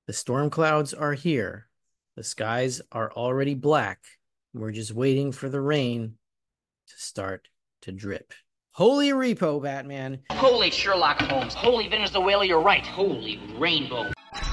The storm clouds are here. The skies are already black. We're just waiting for the rain to start to drip. Holy repo, Batman. Holy Sherlock Holmes. Holy Venezuela, you're right. Holy rainbow.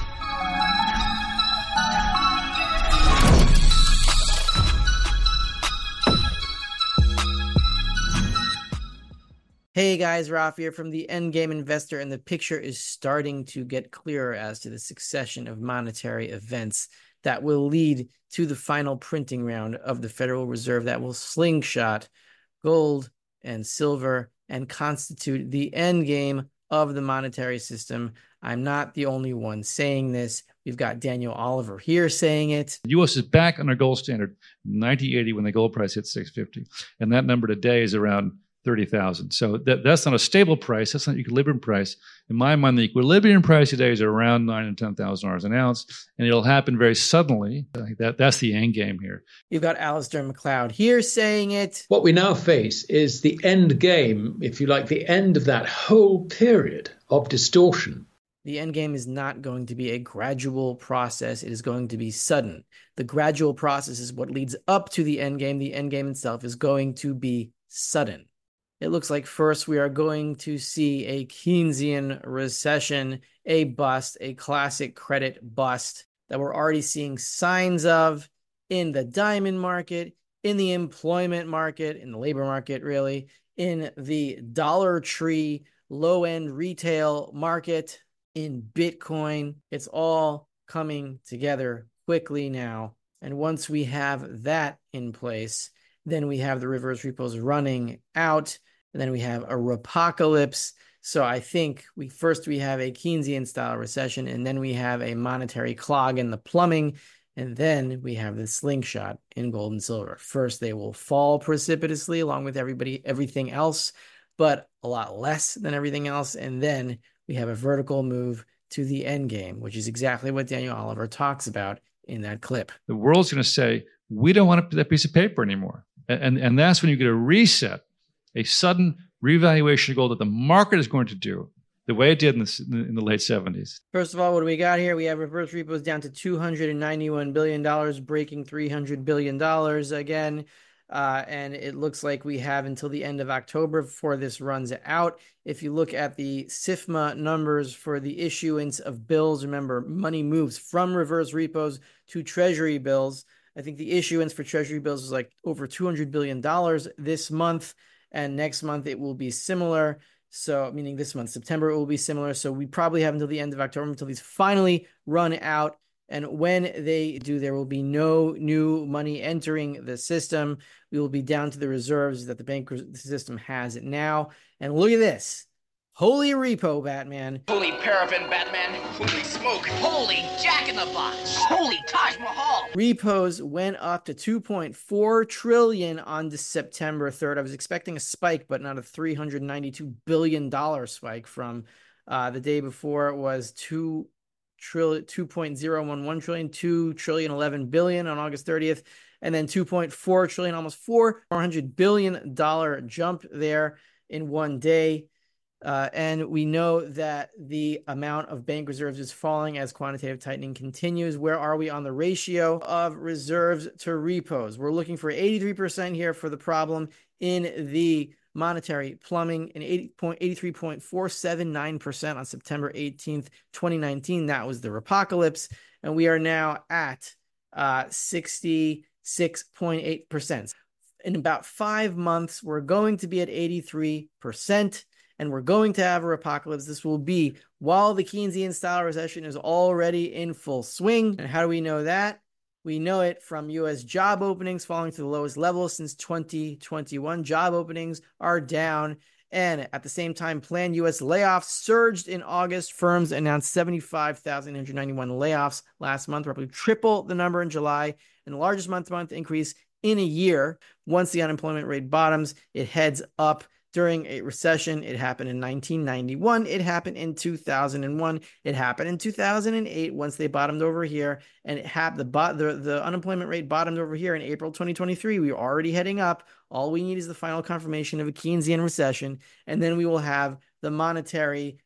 Hey guys, Ralph here from the Endgame Investor, and the picture is starting to get clearer as to the succession of monetary events that will lead to the final printing round of the Federal Reserve that will slingshot gold and silver and constitute the endgame of the monetary system. I'm not the only one saying this. We've got Daniel Oliver here saying it. The U.S. is back on our gold standard in 1980 when the gold price hit 650, and that number today is around 30,000. So that's not a stable price. That's not an equilibrium price. In my mind, the equilibrium price today is around $9,000 and $10,000 an ounce, and it'll happen very suddenly. That's the end game here. You've got Alistair McLeod here saying it. What we now face is the end game, if you like, the end of that whole period of distortion. The end game is not going to be a gradual process. It is going to be sudden. The gradual process is what leads up to the end game. The end game itself is going to be sudden. It looks like first we are going to see a Keynesian recession, a bust, a classic credit bust that we're already seeing signs of in the diamond market, in the employment market, in the labor market, really, in the Dollar Tree low-end retail market, in Bitcoin. It's all coming together quickly now. And once we have that in place, then we have the reverse repos running out. And then we have a repocalypse. So I think we have a Keynesian style recession, and then we have a monetary clog in the plumbing, and then we have the slingshot in gold and silver. First, they will fall precipitously along with everything else, but a lot less than everything else. And then we have a vertical move to the end game, which is exactly what Daniel Oliver talks about in that clip. The world's going to say, we don't want that piece of paper anymore. And that's when you get a reset, a sudden revaluation of gold that the market is going to do the way it did in the late 70s. First of all, what do we got here? We have reverse repos down to $291 billion, breaking $300 billion again. And it looks like we have until the end of October before this runs out. If you look at the SIFMA numbers for the issuance of bills, remember, money moves from reverse repos to treasury bills. I think the issuance for treasury bills is like over $200 billion this month. And next month it will be similar. So, meaning this month, September, it will be similar. So we probably have until the end of October until these finally run out. And when they do, there will be no new money entering the system. We will be down to the reserves that the bank system has now. And look at this. Holy repo, Batman. Holy paraffin, Batman. Holy smoke. Holy Jack in the Box. Holy Taj Mahal. Repos went up to 2.4 trillion on September 3rd. I was expecting a spike, but not a $392 billion spike from the day before. It was 2.011 trillion, 2 trillion 11 billion on August 30th, and then 2.4 trillion, almost $400 billion jump there in one day. And we know that the amount of bank reserves is falling as quantitative tightening continues. Where are we on the ratio of reserves to repos? We're looking for 83% here for the problem in the monetary plumbing, and 83.479% on September 18th, 2019. That was the repocalypse. And we are now at 66.8%. In about 5 months, we're going to be at 83%. And we're going to have a repocalypse. This will be while the Keynesian style recession is already in full swing. And how do we know that? We know it from U.S. job openings falling to the lowest level since 2021. Job openings are down. And at the same time, planned U.S. layoffs surged in August. Firms announced 75,891 layoffs last month, roughly triple the number in July, and the largest month-to-month increase in a year. Once the unemployment rate bottoms, it heads up. During a recession, it happened in 1991. It happened in 2001. It happened in 2008 once they bottomed over here. And the unemployment rate bottomed over here in April 2023. We are already heading up. All we need is the final confirmation of a Keynesian recession. And then we will have the monetary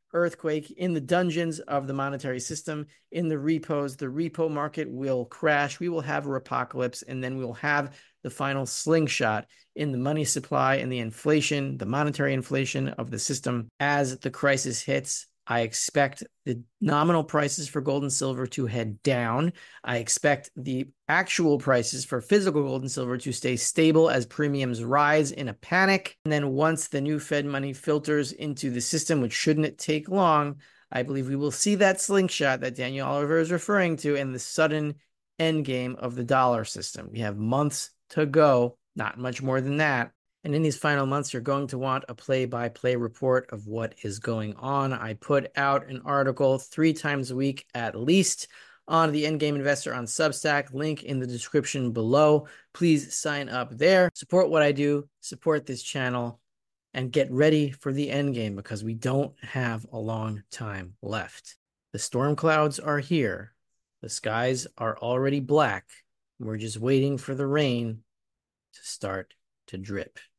earthquake in the dungeons of the monetary system, in the repos. The repo market will crash. We will have a apocalypse, and then we will have the final slingshot in the money supply and the inflation, the monetary inflation of the system. As the crisis hits, I expect the nominal prices for gold and silver to head down. I expect the actual prices for physical gold and silver to stay stable as premiums rise in a panic. And then once the new Fed money filters into the system, which shouldn't take long, I believe we will see that slingshot that Daniel Oliver is referring to and the sudden end game of the dollar system. We have months to go, not much more than that. And in these final months, you're going to want a play-by-play report of what is going on. I put out an article 3 times a week at least on the Endgame Investor on Substack, link in the description below. Please sign up there, support what I do, support this channel, and get ready for the endgame because we don't have a long time left. The storm clouds are here. The skies are already black. We're just waiting for the rain to start to drip.